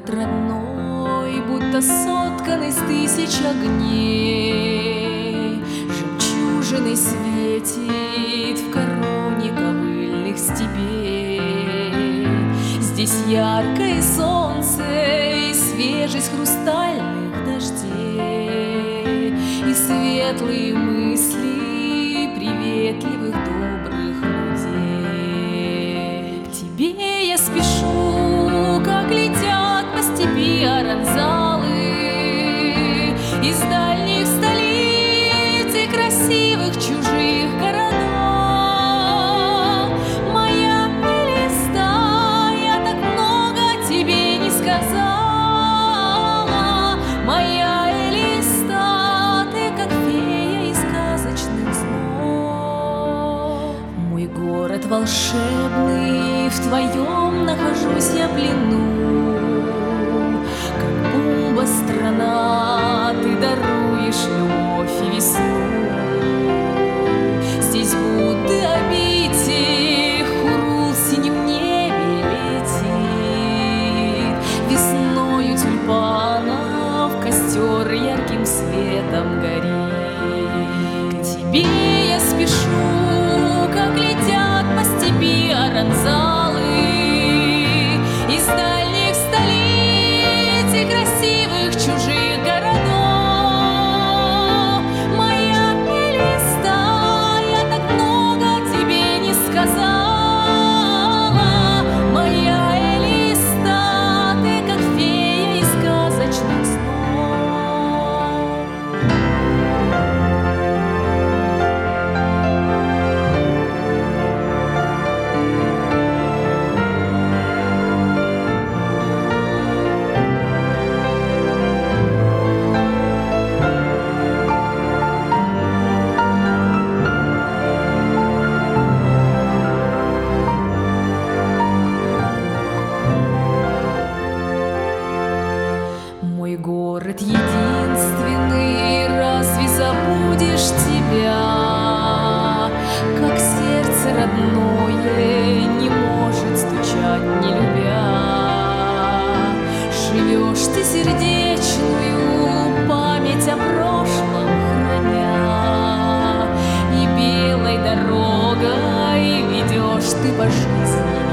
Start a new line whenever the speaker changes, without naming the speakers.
Город родной, будто соткан из тысяч огней, жемчужиной светит в короне ковыльных степей. Здесь яркое солнце и свежесть хрустальных дождей, и светлые мысли приветливых добрых людей. К тебе я спешу, как летят по степи оранзалы из дальних столиц и красивых чужих городов. Моя Элиста, я так много тебе не сказала. Моя Элиста, ты как фея из сказочных снов. Мой город волшебный, в твоем нахожусь я плену. Как Бумба страна, ты даруешь любовь и весну. Здесь будто обитель, Хурул в синем небе летит. Весною тюльпанов костер ярким светом горит. К тебе я спешу, как летят по степи оранзалы из дальних столиц и красивых чужих городов. Моя Элиста, я так много тебе не сказала. Моя Элиста, ты как фея из сказочных снов. Мой город единственный, разве забудешь тебя? Как сердце родное не может стучать, не любя. Живешь ты сердечную память о прошлом храня, и белой дорогой ведешь ты по жизни.